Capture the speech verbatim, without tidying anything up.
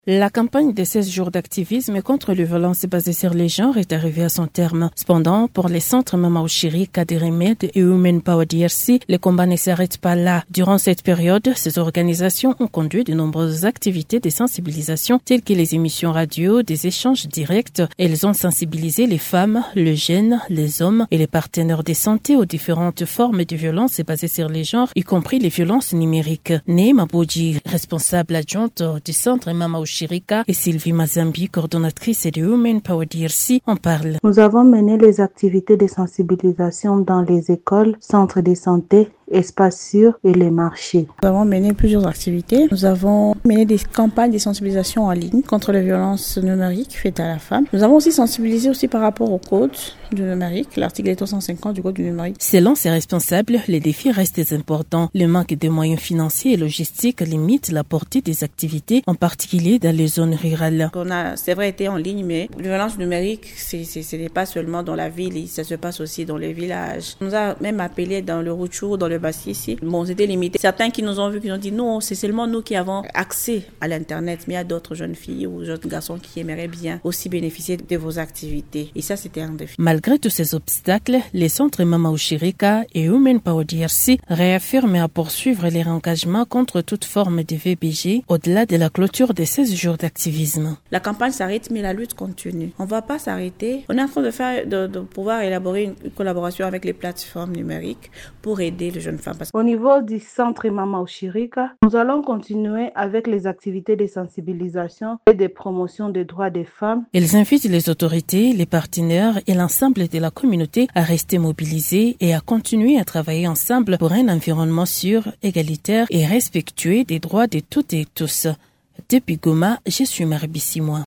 La campagne des seize jours d'activisme contre les violences basées sur les genres est arrivée à son terme. Cependant, pour les centres Mama Uchiri, Kaderemed et Women Power D R C, les combats ne s'arrêtent pas là. Durant cette période, ces organisations ont conduit de nombreuses activités de sensibilisation telles que les émissions radio, des échanges directs. Elles ont sensibilisé les femmes, les jeunes, les hommes et les partenaires de santé aux différentes formes de violences basées sur les genres, y compris les violences numériques. Neema Boji, responsable adjointe du centre Mama Uchiri, Chirika et Sylvie Mazambi, coordonnatrice de Women Power D R C, en parle. Nous avons mené les activités de sensibilisation dans les écoles, centres de santé, espaces sûrs et les marchés. Nous avons mené plusieurs activités. Nous avons mené des campagnes de sensibilisation en ligne contre les violences numériques faites à la femme. Nous avons aussi sensibilisé aussi par rapport au code du numérique, l'article trois cent cinquante du code du numérique. Selon ces responsables, les défis restent importants. Le manque de moyens financiers et logistiques limite la portée des activités, en particulier dans les zones rurales. On a, c'est vrai, été en ligne, mais la violence numérique, c'est, c'est, ce n'est pas seulement dans la ville, ça se passe aussi dans les villages. On nous a même appelé dans le Rutshuru, dans le Bassi ici. Bon, c'était limité. Certains qui nous ont vus, qui ont dit non, c'est seulement nous qui avons accès à l'Internet, mais il y a d'autres jeunes filles ou jeunes garçons qui aimeraient bien aussi bénéficier de vos activités. Et ça, c'était un défi. Malgré tous ces obstacles, les centres Mama Uchirika et Women Power D R C réaffirment à poursuivre leur engagement contre toute forme de V B G au-delà de la clôture des seize jours d'activisme. La campagne s'arrête, mais la lutte continue. On ne va pas s'arrêter. On est en train de faire, de, de pouvoir élaborer une, une collaboration avec les plateformes numériques pour aider les jeunes femmes. Au niveau du centre Mama Uchirika, nous allons continuer avec les activités de sensibilisation et de promotion des droits des femmes. Ils invitent les autorités, les partenaires et l'ensemble de la communauté à rester mobilisés et à continuer à travailler ensemble pour un environnement sûr, égalitaire et respectueux des droits de toutes et tous. Depuis Goma, je suis Marie Bissimois.